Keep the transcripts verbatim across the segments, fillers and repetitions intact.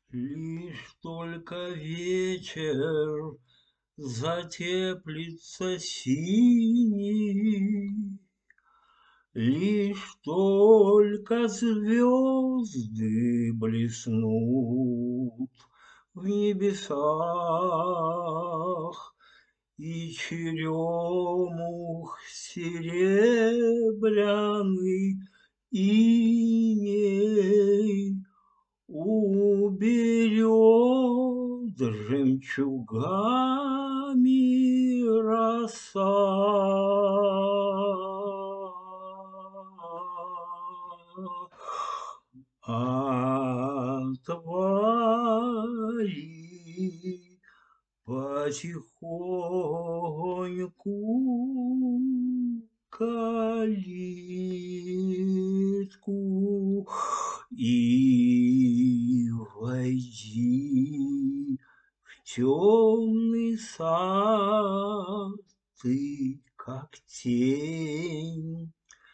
Лишь только вечер затеплится синий, лишь только звезды блеснут в небесах, и черемух серебряный иней уберет жемчугами роса. А твори потихоньку калитку и войди в темный сад ты, как тень.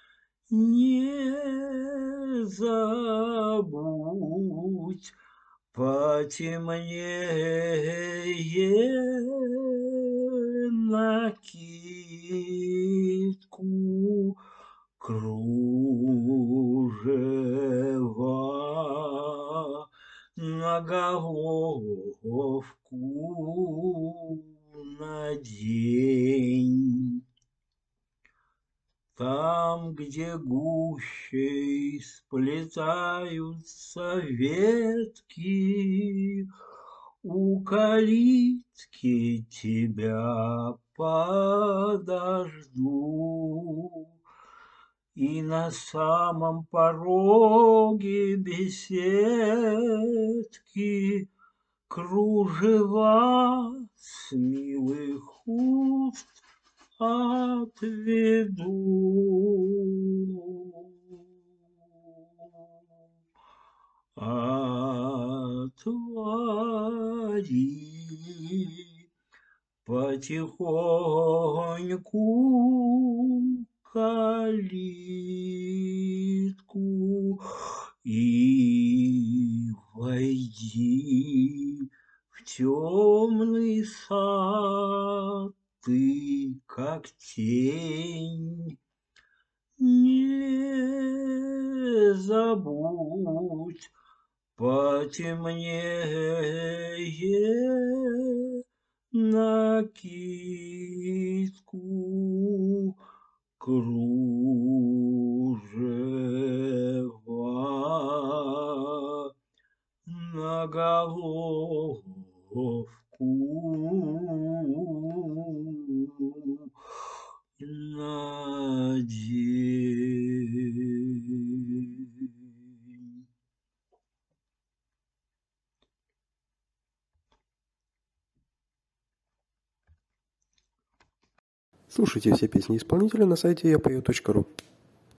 Не забудь потемнее накидку, кружева на головку надень. Там, где гущей сплетаются ветки, у калитки тебя подожду. И на самом пороге беседки кружева с милых уст отведу. Отвори потихоньку калитку и войди в темный сад ты, как тень. Не забудь потемнее накидку, кружева на головку надень. Слушайте все песни исполнителя на сайте я пою точка ру.